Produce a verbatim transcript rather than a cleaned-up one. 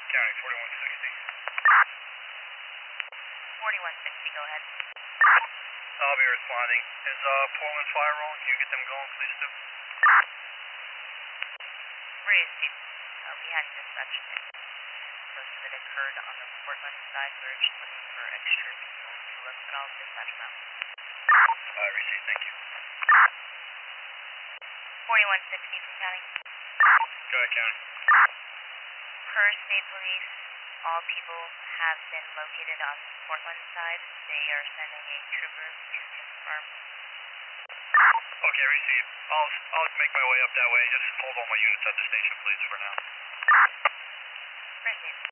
County, forty-one sixty. forty-one sixty, go ahead. I'll be responding. Is uh, Portland fire rolling? Can you get them going, please, too? Breeze, uh, we hadn't dispatched it. Most of it occurred on the Portland side. We were just looking for extra people to look, but I'll dispatch them out. Uh, received, thank you. forty-one sixty from County. Go ahead, County. Per state police, all people have been located on the Portland side. They are sending a trooper to confirm. Okay, received. I'll, I'll make my way up that way. Just hold all my units at the station, please, for now. Received.